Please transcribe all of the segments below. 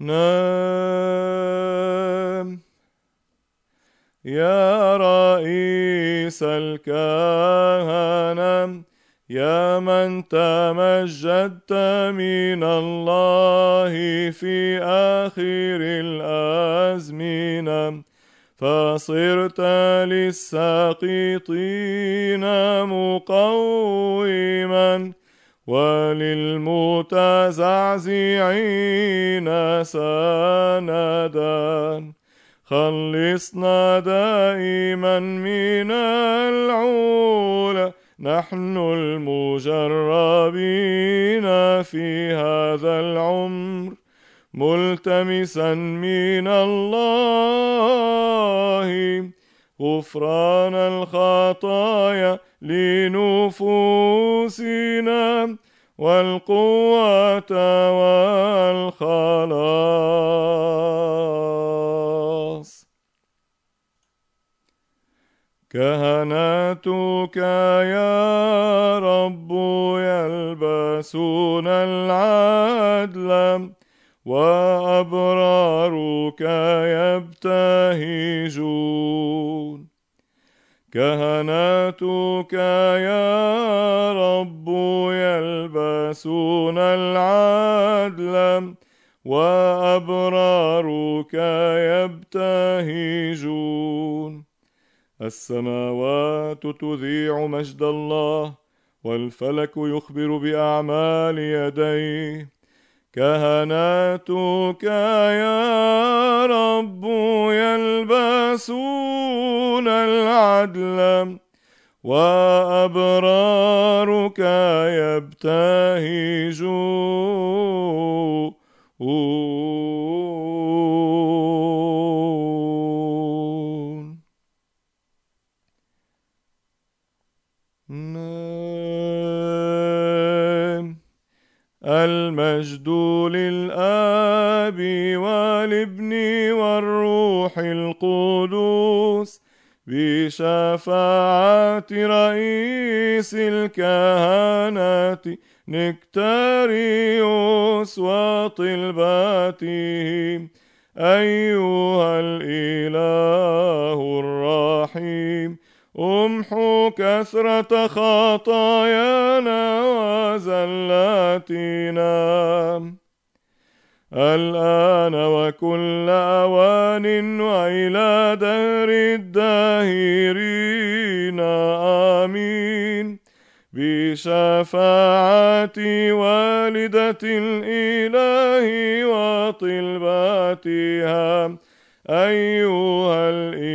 نام يا رئيس الكهنة، يا من تمجدت من الله في آخر الأزمنة، فصرت للساقطين مقوما وللمتزعزعين سندا. خلصنا دائما من العلا نحن المجربين في هذا العمر، ملتمسا من الله غفران الخطايا لنفوسنا والقوة والخلاص. كهنتك يا رب يلبسون العدل، وأبرارك يبتهجون. كهنتك يا رب يلبسون العدل، وأبرارك يبتهجون. السماوات تذيع مجد الله، والفلك يخبر بأعمال يديه. كهنتك يا رب يلبسون العدل، وأبرارك يبتهجون. المجد للآب والابن والروح القدوس بشفاعة رئيس الكهنة نكتاريوس وطلباته، أيها الإله الرحيم امحو كثرة خطايانا وزلاتنا الآن وكل أوان وإلى دهر الداهرين آمين. بشفاعة والدة الإله وطلباتها، أيها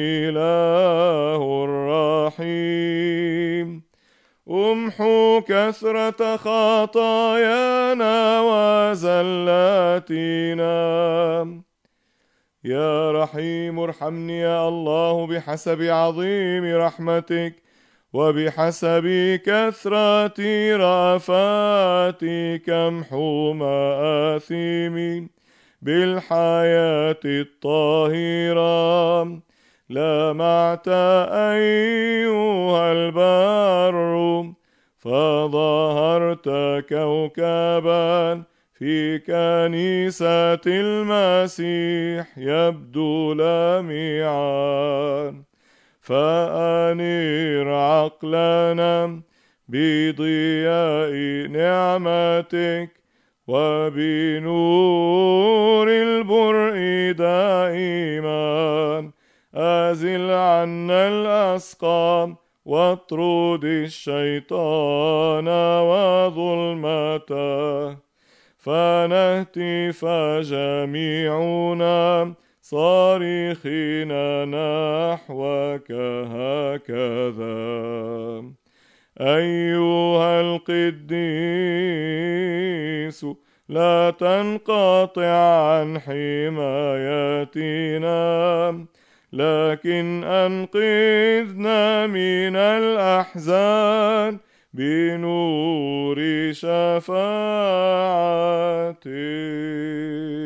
الإله الرحيم امحو كثرة خطايانا وزلاتنا. يا رحيم ارحمني يا الله بحسب عظيم رحمتك وبحسب كثرة رأفاتك، امحو مآثمي بالحياة الطاهرة. لمعت أيها البر فظهرت كوكبا في كنيسة المسيح يبدو لامعا. فأنير عقلنا بضياء نعمتك وبنور البرء دائما. أزل عنا الأسقام واطرد الشيطان وظلمته، فنهتف جميعنا صارخين نحوك هكذا. أيها القديس لا تنقطع عن حمايتنا، لكن أنقذنا من الأحزان بنور شفاعتك.